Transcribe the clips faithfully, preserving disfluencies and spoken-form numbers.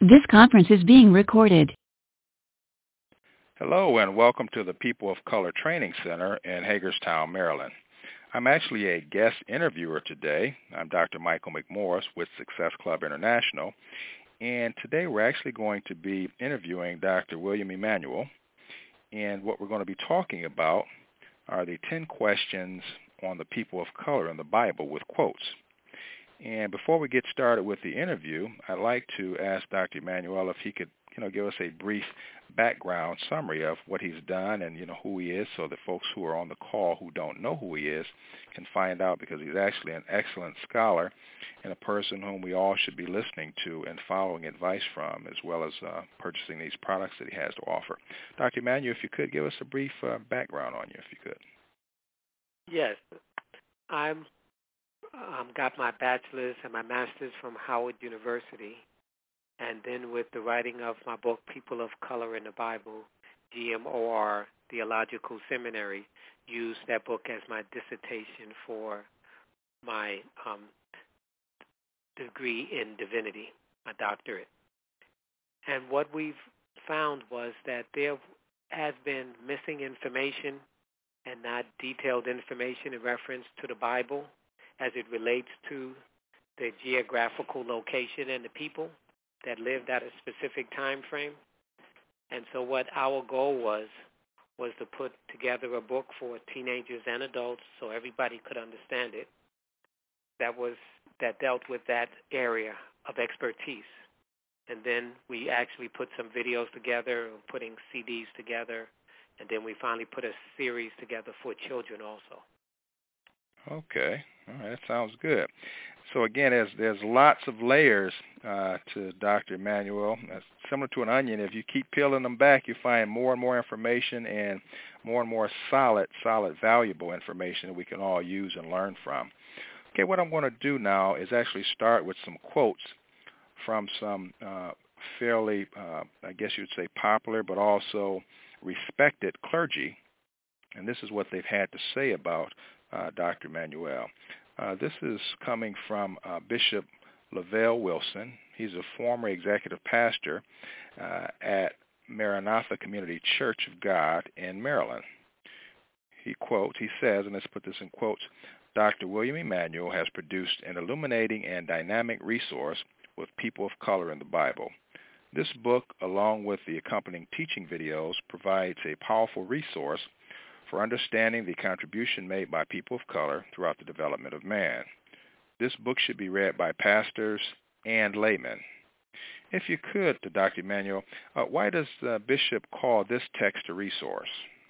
This conference is being recorded. Hello and welcome to the People of Color Training Center in Hagerstown, Maryland. I'm actually a guest interviewer today. I'm Doctor Michael McMorris with Success Club International, and today we're actually going to be interviewing Doctor William Emanuel, and what we're going to be talking about are the ten questions on the people of color in the Bible with quotes. And before we get started with the interview, I'd like to ask Doctor Emanuel if he could, you know, give us a brief background summary of what he's done and, you know, who he is, so that folks who are on the call who don't know who he is can find out, because he's actually an excellent scholar and a person whom we all should be listening to and following advice from, as well as uh, purchasing these products that he has to offer. Doctor Emanuel, if you could give us a brief uh, background on you, if you could. Yes, I'm um, got my bachelor's and my master's from Howard University, and then with the writing of my book, People of Color in the Bible, G M O R Theological Seminary used that book as my dissertation for my um, degree in divinity, my doctorate. And what we've found was that there has been missing information and not detailed information in reference to the Bible as it relates to the geographical location and the people that lived at a specific time frame. And so what our goal was, was to put together a book for teenagers and adults so everybody could understand it, that was that dealt with that area of expertise. And then we actually put some videos together, putting C Ds together, and then we finally put a series together for children also. Okay. All right. That sounds good. So again, there's there's lots of layers uh, to Doctor Emanuel. It's similar to an onion. If you keep peeling them back, you find more and more information and more and more solid, solid, valuable information that we can all use and learn from. Okay, what I'm going to do now is actually start with some quotes from some uh, fairly, uh, I guess you'd say popular, but also respected clergy. And this is what they've had to say about uh, Doctor Emanuel. Uh, this is coming from uh, Bishop Lavelle Wilson. He's a former executive pastor uh, at Maranatha Community Church of God in Maryland. He quotes, he says, and let's put this in quotes, Doctor William Emanuel has produced an illuminating and dynamic resource with people of color in the Bible. This book, along with the accompanying teaching videos, provides a powerful resource for understanding the contribution made by people of color throughout the development of man. This book should be read by pastors and laymen. If you could, to Doctor Emanuel, uh, why does the bishop call this text a resource?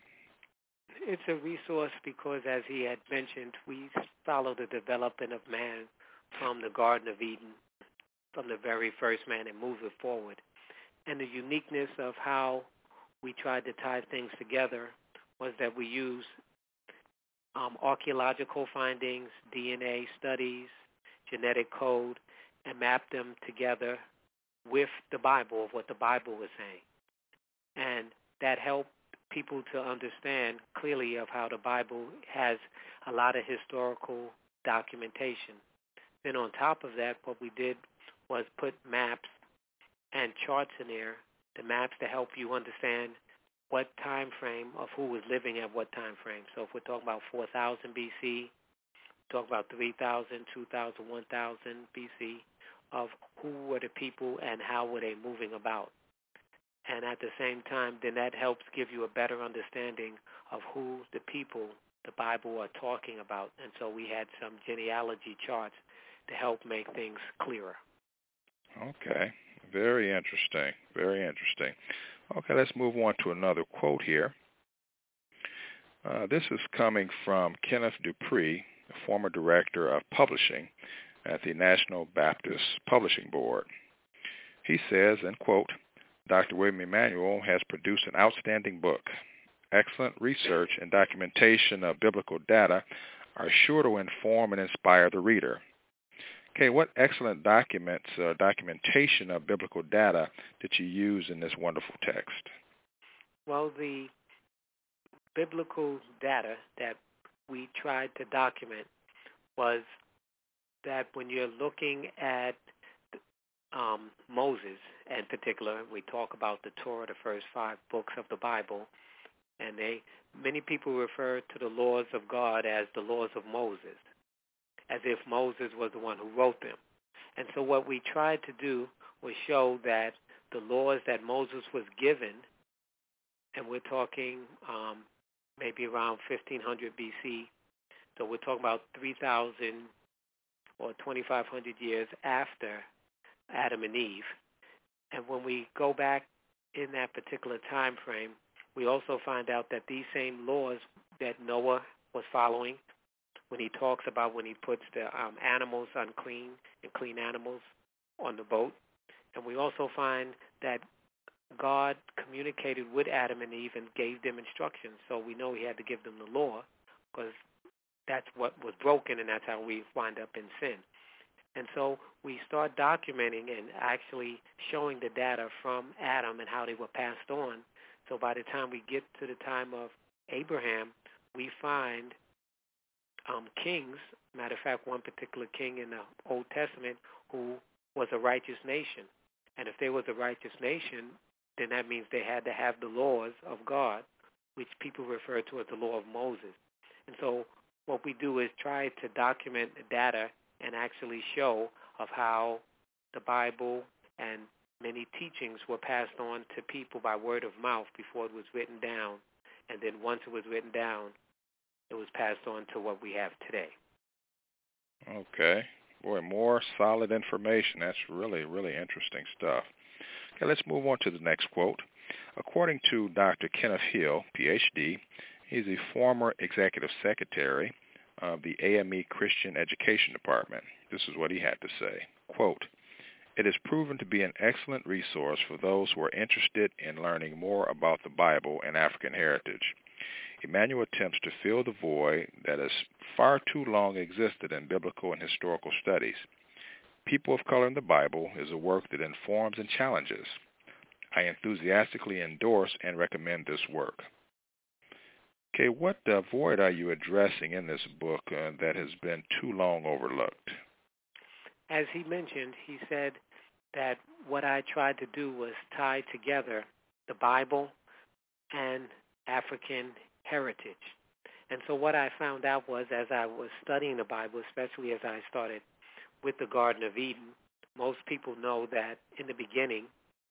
It's a resource because, as he had mentioned, we follow the development of man from the Garden of Eden, from the very first man, and move it forward. And the uniqueness of how we tried to tie things together was that we use um, archaeological findings, D N A studies, genetic code, and map them together with the Bible, of what the Bible was saying. And that helped people to understand clearly of how the Bible has a lot of historical documentation. Then on top of that, what we did was put maps and charts in there, the maps to help you understand what time frame of who was living at what time frame. So if we're talking about four thousand B C, talk about three thousand, two thousand, one thousand B C, of who were the people and how were they moving about. And at the same time, then that helps give you a better understanding of who the people the Bible are talking about. And so we had some genealogy charts to help make things clearer. Okay. Very interesting. Very interesting. Okay, let's move on to another quote here. Uh, this is coming from Kenneth Dupree, a former director of publishing at the National Baptist Publishing Board. He says, and quote, Doctor William Emanuel has produced an outstanding book. Excellent research and documentation of biblical data are sure to inform and inspire the reader. Okay, what excellent documents, uh, documentation of biblical data did you use in this wonderful text? Well, the biblical data that we tried to document was that when you're looking at um, Moses in particular. We talk about the Torah, the first five books of the Bible, and they many people refer to the laws of God as the laws of Moses, as if Moses was the one who wrote them. And so what we tried to do was show that the laws that Moses was given, and we're talking um, maybe around fifteen hundred B C, so we're talking about three thousand or twenty-five hundred years after Adam and Eve. And when we go back in that particular time frame, we also find out that these same laws that Noah was following, when he talks about when he puts the um, animals unclean and clean animals on the boat. And we also find that God communicated with Adam and Eve and gave them instructions. So we know he had to give them the law because that's what was broken, and that's how we wind up in sin. And so we start documenting and actually showing the data from Adam and how they were passed on. So by the time we get to the time of Abraham, we find um, kings, matter of fact, one particular king in the Old Testament who was a righteous nation. And if they was a righteous nation, then that means they had to have the laws of God, which people refer to as the law of Moses. And so what we do is try to document the data and actually show of how the Bible and many teachings were passed on to people by word of mouth before it was written down. And then once it was written down, it was passed on to what we have today. Okay. Boy, more solid information. That's really, really interesting stuff. Okay, let's move on to the next quote. According to Doctor Kenneth Hill, P H D, he's a former executive secretary of the A M E Christian Education Department. This is what he had to say. Quote, "It has proven to be an excellent resource for those who are interested in learning more about the Bible and African heritage. Emmanuel attempts to fill the void that has far too long existed in biblical and historical studies. People of Color in the Bible is a work that informs and challenges. I enthusiastically endorse and recommend this work." Okay, what uh, void are you addressing in this book uh, that has been too long overlooked? As he mentioned, he said that what I tried to do was tie together the Bible and African heritage. And so what I found out was, as I was studying the Bible, especially as I started with the Garden of Eden, most people know that in the beginning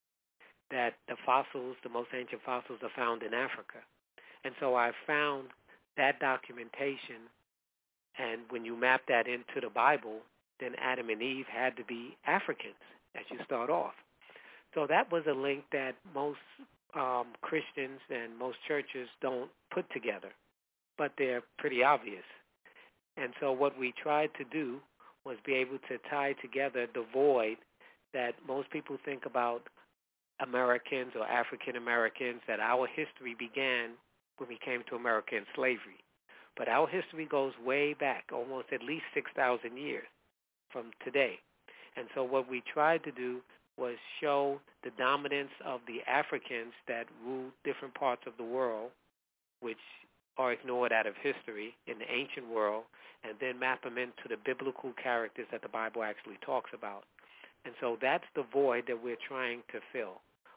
that the fossils, the most ancient fossils, are found in Africa. And so I found that documentation, and when you map that into the Bible, then Adam and Eve had to be Africans as you start off. So that was a link that most um, Christians and most churches don't put together, but they're pretty obvious. And so what we tried to do was be able to tie together the void that most people think about Americans or African Americans, that our history began when we came to American slavery. But our history goes way back, almost at least six thousand years from today. And so what we tried to do was show the dominance of the Africans that ruled different parts of the world, which are ignored out of history in the ancient world, and then map them into the biblical characters that the Bible actually talks about. And so that's the void that we're trying to fill.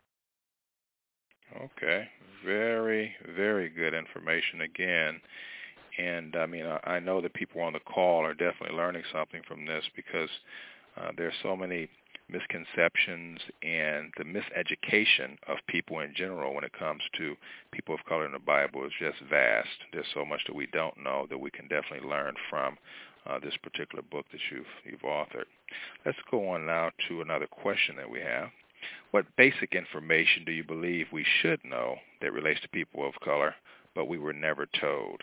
Okay, very, very good information again. And, I mean, I know that people on the call are definitely learning something from this because uh, there are so many misconceptions and the miseducation of people in general when it comes to people of color in the Bible is just vast. There's so much that we don't know that we can definitely learn from uh, this particular book that you've, you've authored. Let's go on now to another question that we have. What basic information do you believe we should know that relates to people of color, but we were never told?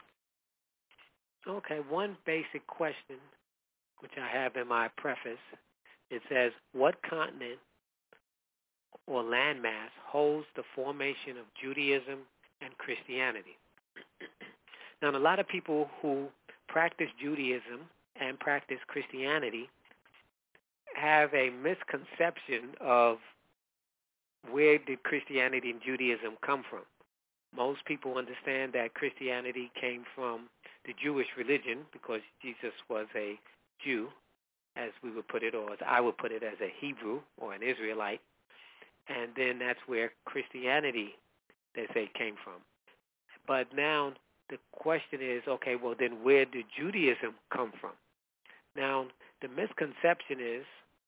Okay, one basic question, which I have in my preface, it says, what continent or landmass holds the formation of Judaism and Christianity? Now, a lot of people who practice Judaism and practice Christianity have a misconception of where did Christianity and Judaism come from. Most people understand that Christianity came from the Jewish religion because Jesus was a Jew, as we would put it, or as I would put it, as a Hebrew or an Israelite. And then that's where Christianity, they say, came from. But now the question is, okay, well, then where did Judaism come from? Now, the misconception is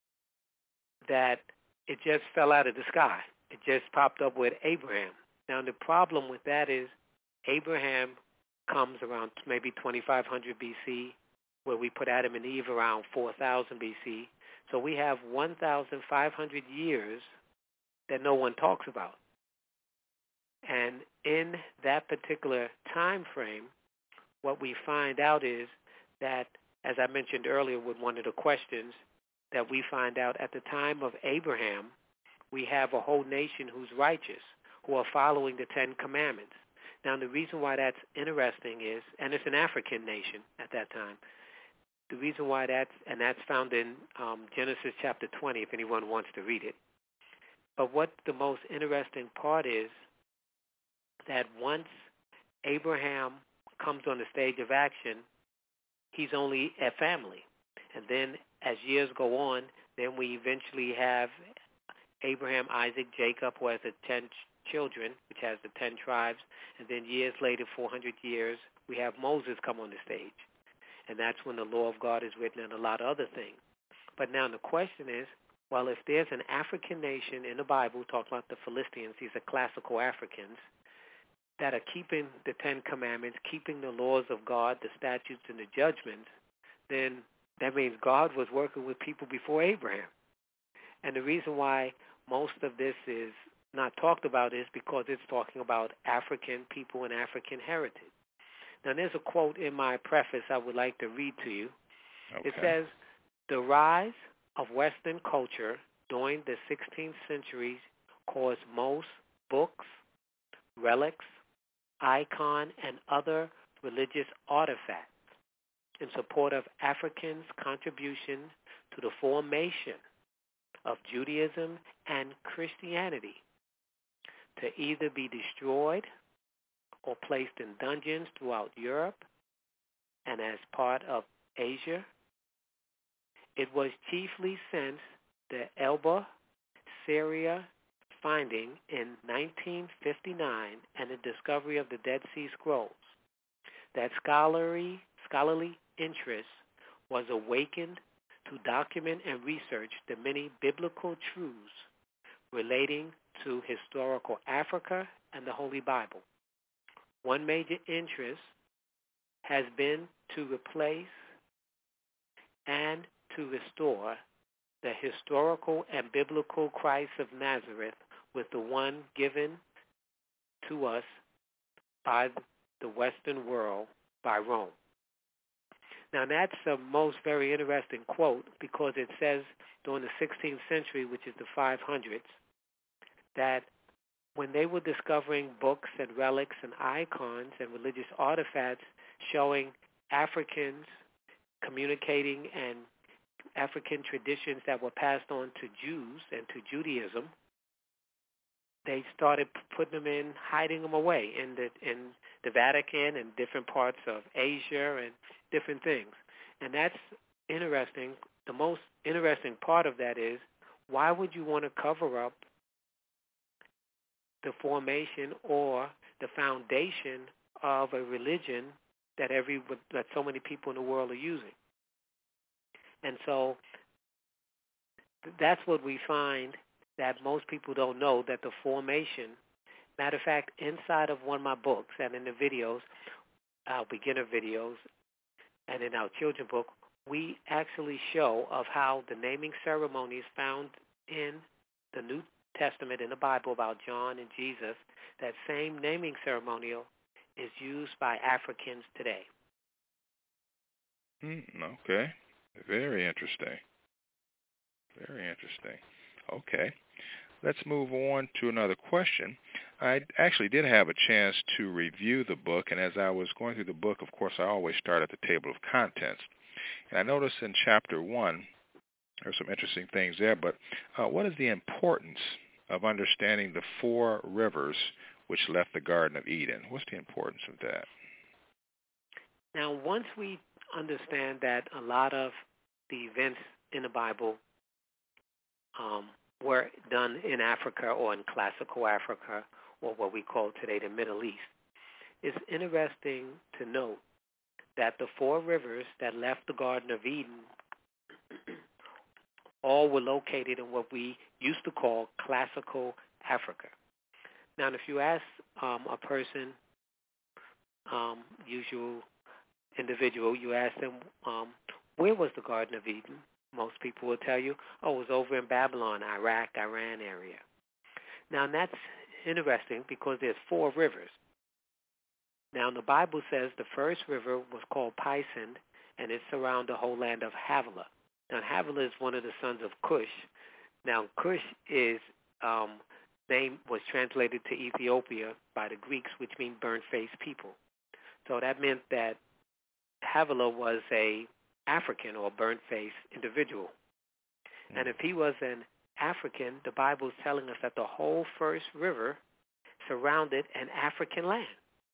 that it just fell out of the sky. It just popped up with Abraham. Now, the problem with that is Abraham comes around maybe twenty-five hundred B C, where we put Adam and Eve around four thousand B C. So we have one thousand five hundred years that no one talks about. And in that particular time frame, what we find out is that, as I mentioned earlier with one of the questions, that we find out at the time of Abraham, we have a whole nation who's righteous, who are following the Ten Commandments. Now, the reason why that's interesting is, and it's an African nation at that time, the reason why that's, and that's found in um, Genesis chapter twenty, if anyone wants to read it. But what the most interesting part is that once Abraham comes on the stage of action, he's only a family. And then as years go on, then we eventually have Abraham, Isaac, Jacob, who has the ten children, which has the ten tribes. And then years later, four hundred years, we have Moses come on the stage. And that's when the law of God is written and a lot of other things. But now the question is, well, if there's an African nation in the Bible, talking about the Philistines, these are classical Africans, that are keeping the Ten Commandments, keeping the laws of God, the statutes and the judgments, then that means God was working with people before Abraham. And the reason why most of this is not talked about is because it's talking about African people and African heritage. Now, there's a quote in my preface I would like to read to you. Okay. It says, "The rise of Western culture during the sixteenth century caused most books, relics, icon, and other religious artifacts in support of Africans' contribution to the formation of Judaism and Christianity to either be destroyed or placed in dungeons throughout Europe and as part of Asia. It was chiefly since the Elba, Syria finding in nineteen fifty-nine and the discovery of the Dead Sea Scrolls that scholarly, scholarly interest was awakened to document and research the many biblical truths relating to historical Africa and the Holy Bible. One major interest has been to replace and to restore the historical and biblical Christ of Nazareth with the one given to us by the Western world, by Rome." Now, that's the most very interesting quote because it says during the sixteenth century, which is the five hundreds, that when they were discovering books and relics and icons and religious artifacts showing Africans communicating and African traditions that were passed on to Jews and to Judaism, they started putting them in, hiding them away in the in the Vatican and different parts of Asia and different things. And that's interesting. The most interesting part of that is, why would you want to cover up the formation or the foundation of a religion that every that so many people in the world are using? And so that's what we find that most people don't know, that the formation, matter of fact, inside of one of my books and in the videos, our beginner videos, and in our children's book, we actually show of how the naming ceremonies found in the New Testament in the Bible about John and Jesus, that same naming ceremonial is used by Africans today. Mm, okay. Very interesting. Very interesting. Okay. Let's move on to another question. I actually did have a chance to review the book, and as I was going through the book, of course, I always start at the table of contents. And I noticed in chapter one, there's some interesting things there, but uh, what is the importance of understanding the four rivers which left the Garden of Eden? What's the importance of that? Now, once we understand that a lot of the events in the Bible um, were done in Africa or in classical Africa or what we call today the Middle East. It's interesting to note that the four rivers that left the Garden of Eden all were located in what we used to call classical Africa. Now, if you ask um, a person, um, usual individual, you ask them, um, where was the Garden of Eden? Most people will tell you, oh, it was over in Babylon, Iraq, Iran area. Now, that's interesting because there's four rivers. Now, the Bible says the first river was called Pison, and it surrounded the whole land of Havilah. Now, Havilah is one of the sons of Cush. Now, Cush is um, name was translated to Ethiopia by the Greeks, which means burnt-faced people. So that meant that Havilah was a African or burnt-faced individual. Mm-hmm. And if he was an African, the Bible is telling us that the whole first river surrounded an African land.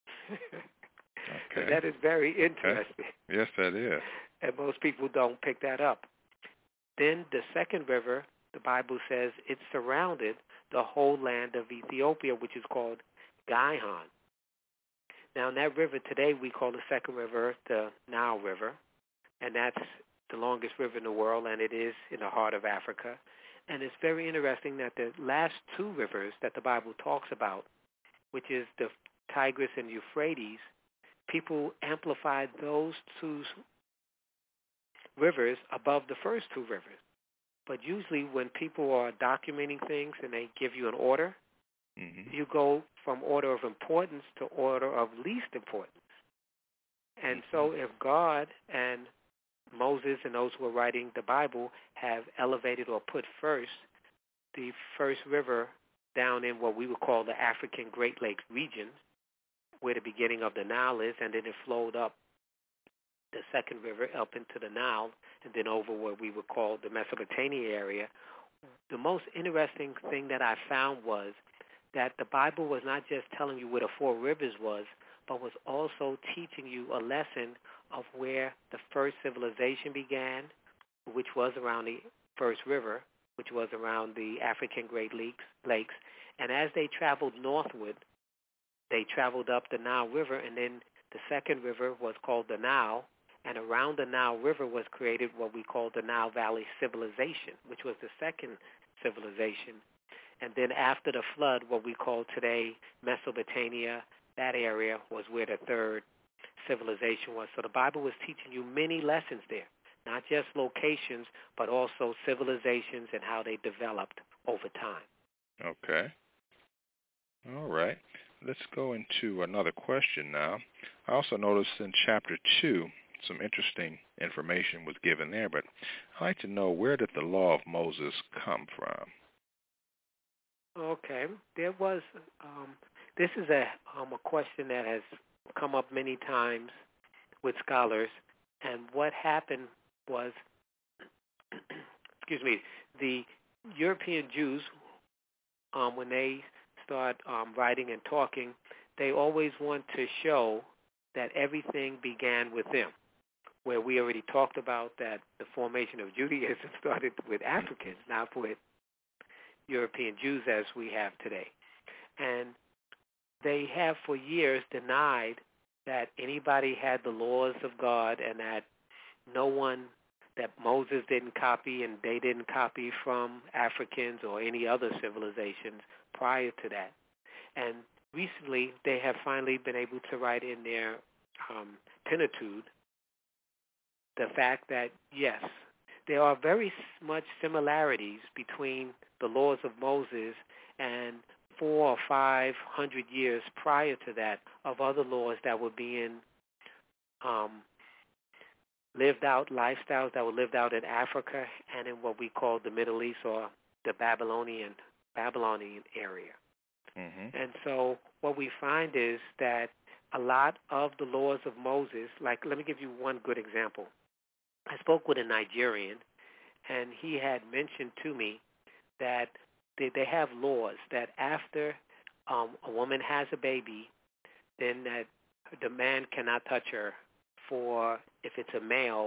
Okay. That is very interesting. Okay. Yes, that is. And most people don't pick that up. Then the second river, the Bible says it surrounded the whole land of Ethiopia, which is called Gihon. Now, in that river today, we call the second river the Nile River, and that's the longest river in the world, and it is in the heart of Africa. And it's very interesting that the last two rivers that the Bible talks about, which is the Tigris and Euphrates, people amplified those two rivers above the first two rivers. But usually when people are documenting things and they give you an order, mm-hmm. you go from order of importance to order of least importance. And mm-hmm. so if God and Moses and those who are writing the Bible have elevated or put first the first river down in what we would call the African Great Lakes region, where the beginning of the Nile is, and then it flowed up the second river up into the Nile, and then over what we would call the Mesopotamia area. The most interesting thing that I found was that the Bible was not just telling you where the four rivers was, but was also teaching you a lesson of where the first civilization began, which was around the first river, which was around the African Great Lakes. Lakes. And as they traveled northward, they traveled up the Nile River, and then the second river was called the Nile, and around the Nile River was created what we call the Nile Valley Civilization, which was the second civilization. And then after the flood, what we call today Mesopotamia, that area was where the third civilization was. So the Bible was teaching you many lessons there, not just locations, but also civilizations and how they developed over time. Okay. All right. Let's go into another question now. I also noticed in chapter two, some interesting information was given there, but I'd like to know, where did the law of Moses come from? Okay. There was, um, this is a, um, a question that has come up many times with scholars, and what happened was, excuse me, the European Jews, um, when they start um, writing and talking, they always want to show that everything began with them, where we already talked about that the formation of Judaism started with Africans, not with European Jews as we have today. And they have for years denied that anybody had the laws of God and that no one, that Moses didn't copy and they didn't copy from Africans or any other civilizations prior to that. And recently they have finally been able to write in their um, Pentateuch the fact that, yes, there are very much similarities between the laws of Moses and four or five hundred years prior to that of other laws that were being um, lived out, lifestyles that were lived out in Africa and in what we call the Middle East or the Babylonian Babylonian area. Mm-hmm. And so what we find is that a lot of the laws of Moses, like, let me give you one good example. I spoke with a Nigerian, and he had mentioned to me that they, they have laws that after um, a woman has a baby, then that the man cannot touch her for, if it's a male,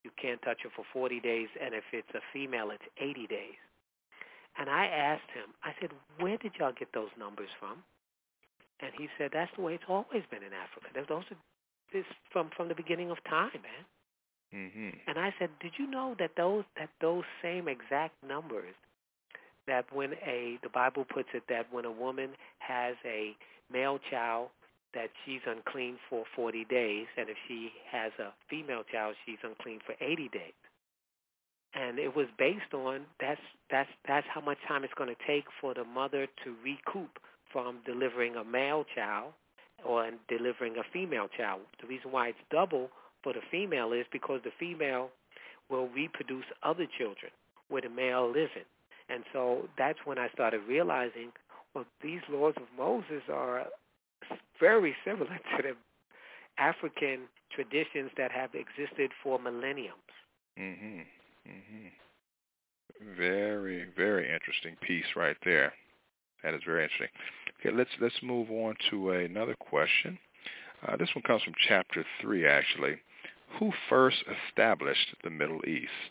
You can't touch her for forty days, and if it's a female, it's eighty days. And I asked him, I said, where did y'all get those numbers from? And he said, that's the way it's always been in Africa. Those are this from, from the beginning of time, man. Mm-hmm. And I said, did you know that those that those same exact numbers, that when a the Bible puts it that when a woman has a male child, that she's unclean for forty days, and if she has a female child, she's unclean for eighty days. And it was based on that's that's that's how much time it's going to take for the mother to recoup from delivering a male child or delivering a female child. The reason why it's double for the female is because the female will reproduce other children where the male isn't. And so that's when I started realizing, well, these laws of Moses are very similar to the African traditions that have existed for millenniums. Mm-hmm. Mm-hmm. Very, very interesting piece right there. That is very interesting. Okay, let's let's move on to another question. Uh, this one comes from chapter three, actually. Who first established the Middle East?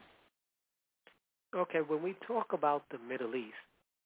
Okay, when we talk about the Middle East,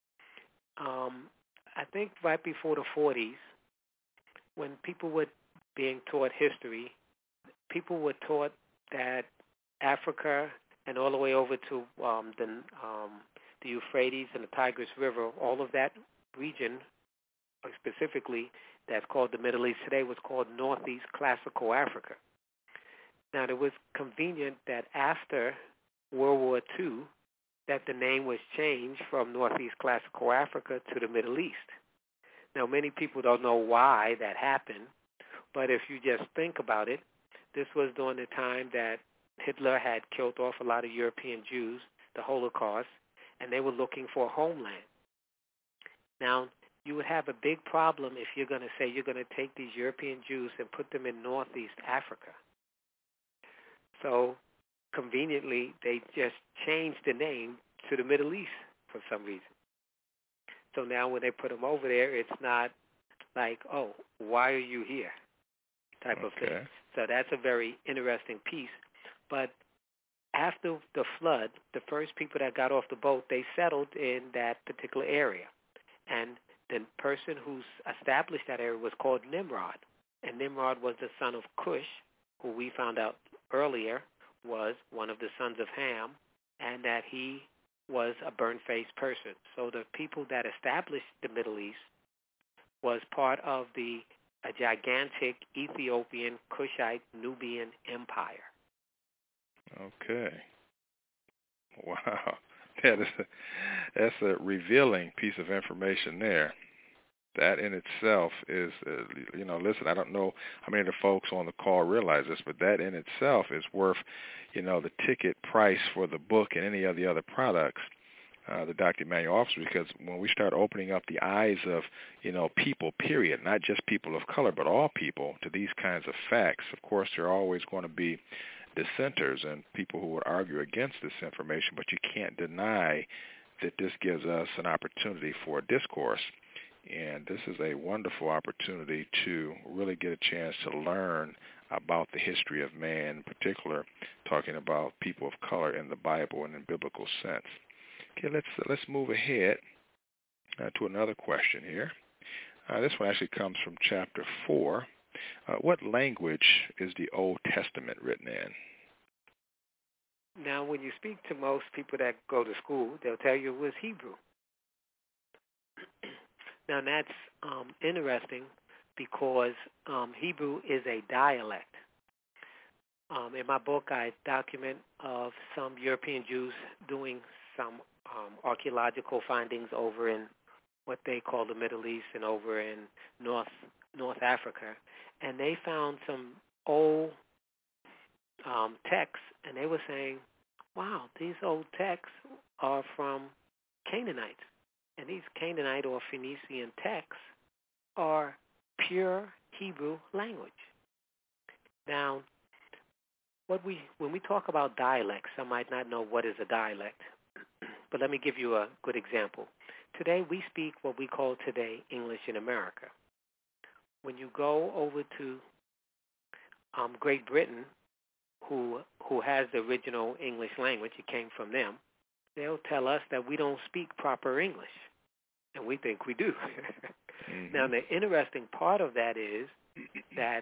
um, I think right before the forties, when people were being taught history, people were taught that Africa and all the way over to um, the um, the Euphrates and the Tigris River, all of that region, specifically that's called the Middle East today, was called Northeast Classical Africa. Now, it was convenient that after World War Two, that the name was changed from Northeast Classical Africa to the Middle East. Now, many people don't know why that happened, but if you just think about it, this was during the time that Hitler had killed off a lot of European Jews, the Holocaust, and they were looking for a homeland. Now, you would have a big problem if you're going to say you're going to take these European Jews and put them in Northeast Africa. So, conveniently, they just changed the name to the Middle East for some reason. So now when they put them over there, it's not like, oh, why are you here type okay. of thing. So that's a very interesting piece. But after the flood, the first people that got off the boat, they settled in that particular area. And the person who established that area was called Nimrod. And Nimrod was the son of Cush, who we found out earlier was one of the sons of Ham, and that he was a burnt-faced person. So the people that established the Middle East was part of the a gigantic Ethiopian, Cushite, Nubian empire. Okay. Wow. That is a, that's a revealing piece of information there. That in itself is, uh, you know, listen, I don't know how many of the folks on the call realize this, but that in itself is worth, you know, the ticket price for the book and any of the other products uh, that Doctor Emmanuel offers, because when we start opening up the eyes of, you know, people, period, not just people of color, but all people, to these kinds of facts, of course, there are always going to be dissenters and people who would argue against this information, but you can't deny that this gives us an opportunity for a discourse. And this is a wonderful opportunity to really get a chance to learn about the history of man, in particular, talking about people of color in the Bible and in biblical sense. Okay, let's uh, let's move ahead uh, to another question here. Uh, this one actually comes from chapter four. Uh, what language is the Old Testament written in? Now, when you speak to most people that go to school, they'll tell you it was Hebrew. Now, that's um, interesting because um, Hebrew is a dialect. Um, in my book, I document of some European Jews doing some um, archaeological findings over in what they call the Middle East and over in North North Africa, and they found some old um, texts, and they were saying, wow, these old texts are from Canaanites. And these Canaanite or Phoenician texts are pure Hebrew language. Now, what we when we talk about dialects, some might not know what is a dialect, but let me give you a good example. Today, we speak what we call today English in America. When you go over to um, Great Britain, who who has the original English language, it came from them, they'll tell us that we don't speak proper English, and we think we do. Mm-hmm. Now, the interesting part of that is that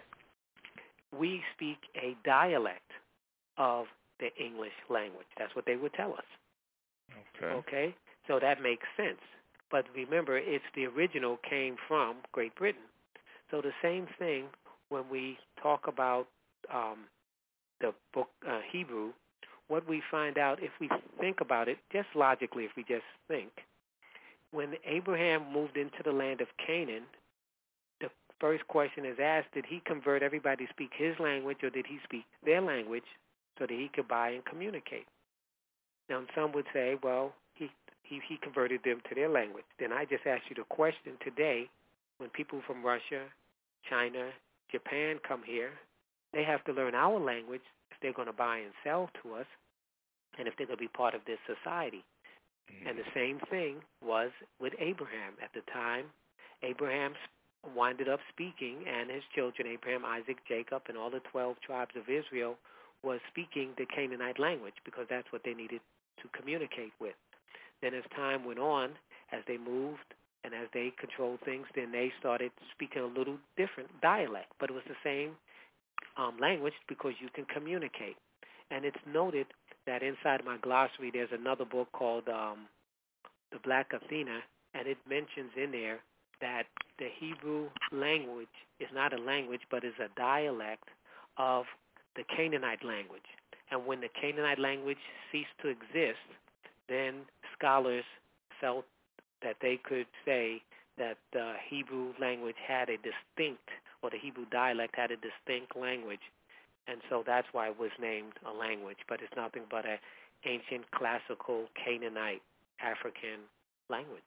we speak a dialect of the English language. That's what they would tell us. Okay. Okay? So that makes sense. But remember, it's the original came from Great Britain. So the same thing when we talk about um, the book uh, Hebrew, what we find out, if we think about it, just logically, if we just think, when Abraham moved into the land of Canaan, the first question is asked, did he convert everybody to speak his language, or did he speak their language so that he could buy and communicate? Now, some would say, well, he, he, he converted them to their language. Then I just asked you the question today, when people from Russia, China, Japan come here, they have to learn our language if they're going to buy and sell to us, and if they're going to be part of this society. Mm-hmm. And the same thing was with Abraham. At the time, Abraham winded up speaking, and his children, Abraham, Isaac, Jacob, and all the twelve tribes of Israel, was speaking the Canaanite language because that's what they needed to communicate with. Then as time went on, as they moved and as they controlled things, then they started speaking a little different dialect, but it was the same um, language because you can communicate. And it's noted that inside my glossary there's another book called um, The Black Athena, and it mentions in there that the Hebrew language is not a language but is a dialect of the Canaanite language. And when the Canaanite language ceased to exist, then scholars felt that they could say that the Hebrew language had a distinct, or the Hebrew dialect had a distinct language. And so that's why it was named a language, but it's nothing but an ancient classical Canaanite African language.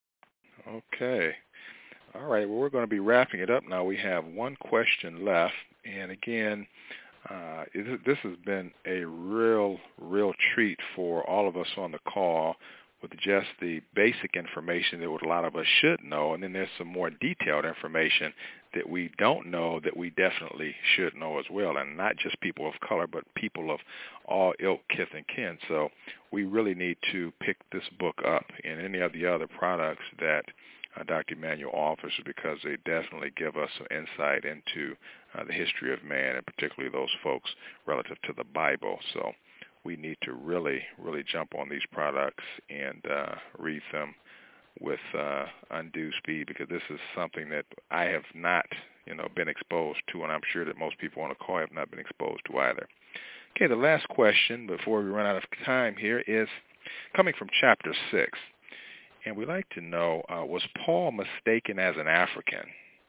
Okay. All right. Well, we're going to be wrapping it up now. We have one question left. And again, uh, it, this has been a real, real treat for all of us on the call, with just the basic information that what a lot of us should know, and then there's some more detailed information that we don't know that we definitely should know as well, and not just people of color, but people of all ilk, kith, and kin. So we really need to pick this book up and any of the other products that uh, Doctor Emanuel offers, because they definitely give us some insight into uh, the history of man, and particularly those folks relative to the Bible. So we need to really, really jump on these products and uh, read them with uh, undue speed, because this is something that I have not, you know, been exposed to, and I'm sure that most people on the call have not been exposed to either. Okay, the last question before we run out of time here is coming from chapter six, and we'd like to know, uh, was Paul mistaken as an African?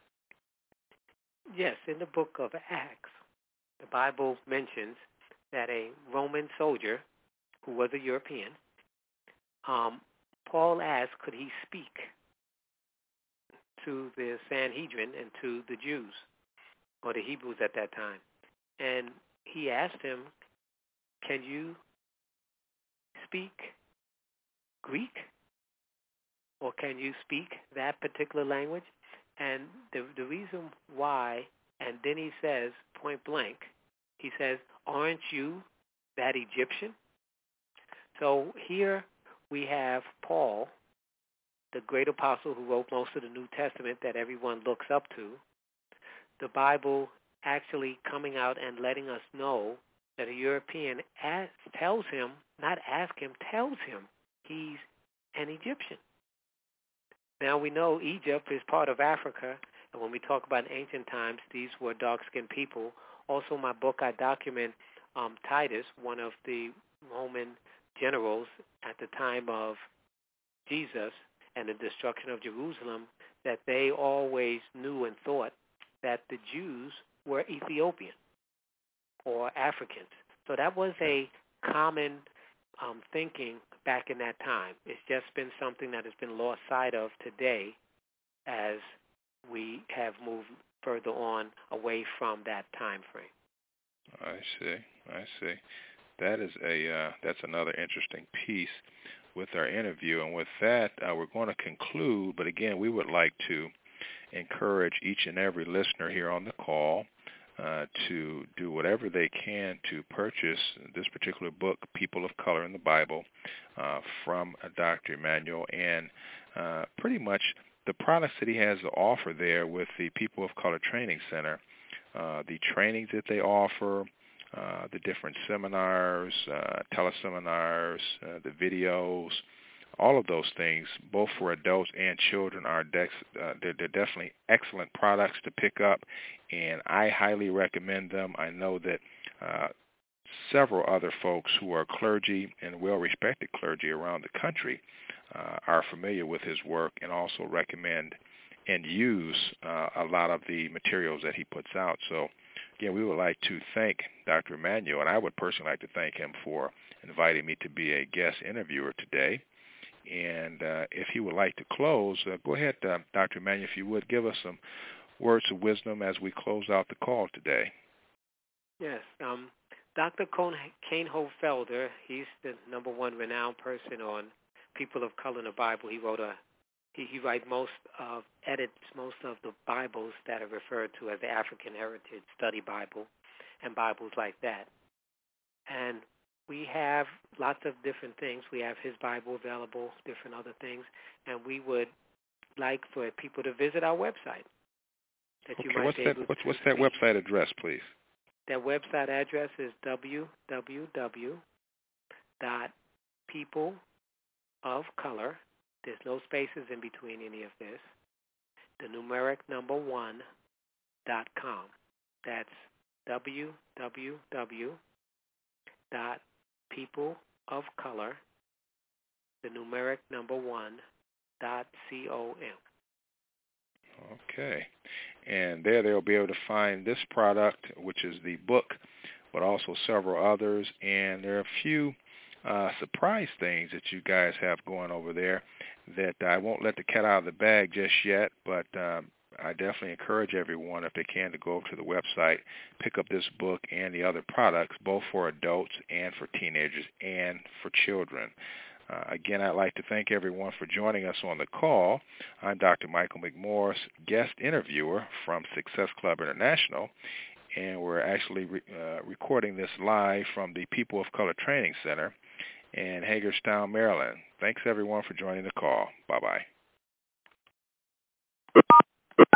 Yes, in the book of Acts, the Bible mentions that a Roman soldier who was a European, um, Paul asked, could he speak to the Sanhedrin and to the Jews, or the Hebrews at that time? And he asked him, can you speak Greek, or can you speak that particular language? And the, the reason why, and then he says, point blank, he says, aren't you that Egyptian? So here we have Paul, the great apostle who wrote most of the New Testament that everyone looks up to, the Bible actually coming out and letting us know that a European asks, tells him, not ask him, tells him he's an Egyptian. Now we know Egypt is part of Africa, and when we talk about ancient times, these were dark-skinned people. Also, in my book, I document um, Titus, one of the Roman generals at the time of Jesus and the destruction of Jerusalem, that they always knew and thought that the Jews were Ethiopian or Africans. So that was a common um, thinking back in that time. It's just been something that has been lost sight of today as we have moved further on away from that time frame. I see. I see. That is a uh, that's another interesting piece with our interview. And with that, uh, we're going to conclude. But again, we would like to encourage each and every listener here on the call uh, to do whatever they can to purchase this particular book, People of Color in the Bible, uh, from uh, Doctor Emanuel, and uh, pretty much the products that he has to offer there with the People of Color Training Center, uh, the trainings that they offer, uh, the different seminars, uh, teleseminars, uh, the videos, all of those things, both for adults and children, are dex- uh, they're, they're definitely excellent products to pick up, and I highly recommend them. I know that uh, several other folks who are clergy and well-respected clergy around the country uh, are familiar with his work and also recommend and use uh, a lot of the materials that he puts out. So, again, we would like to thank Doctor Emanuel, and I would personally like to thank him for inviting me to be a guest interviewer today. And uh, if he would like to close, uh, go ahead, uh, Doctor Emanuel, if you would, give us some words of wisdom as we close out the call today. Yes. Um, Doctor Kane Hofelder, he's the number one renowned person on people of color in the Bible. He wrote a he, he writes most of edits most of the Bibles that are referred to as the African Heritage Study Bible and Bibles like that. And we have lots of different things. We have his Bible available, different other things, and we would like for people to visit our website. That okay, you might what's be that? able What's, to what's that website address, please? That website address is w w w dot people of color. There's no spaces in between any of this. The numeric number one dot com. That's w w w dot people of color, the numeric number one dot com. Okay. And there they'll be able to find this product, which is the book, but also several others. And there are a few uh, surprise things that you guys have going over there that I won't let the cat out of the bag just yet, but um, I definitely encourage everyone, if they can, to go over to the website, pick up this book and the other products, both for adults and for teenagers and for children. Uh, again, I'd like to thank everyone for joining us on the call. I'm Doctor Michael McMorris, guest interviewer from Success Club International, and we're actually re- uh, recording this live from the People of Color Training Center in Hagerstown, Maryland. Thanks, everyone, for joining the call. Bye-bye.